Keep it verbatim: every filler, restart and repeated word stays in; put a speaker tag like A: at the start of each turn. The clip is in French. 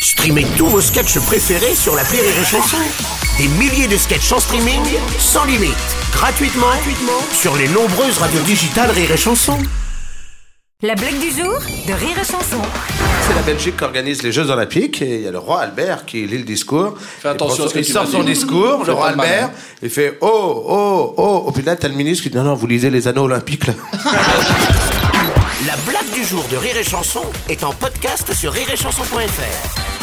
A: Streamez tous vos sketchs préférés sur l'appli Rire et Chanson. Des milliers de sketchs en streaming, sans limite, gratuitement, gratuitement sur les nombreuses radios digitales Rire et Chanson.
B: La blague du jour de Rire et Chanson.
C: C'est la Belgique qui organise les Jeux Olympiques et il y a le roi Albert qui lit le discours.
D: Fais attention à ce que
C: il
D: tu
C: sort
D: vas
C: son
D: dire.
C: discours,
D: Fais
C: le roi
D: pas le malin.
C: Albert, il fait « Oh, oh, oh !» Au puis là, t'as le ministre qui dit « Non, non, vous lisez les anneaux olympiques, là. »
A: La blague du jour de Rire et Chanson est en podcast sur rire et chanson point f r.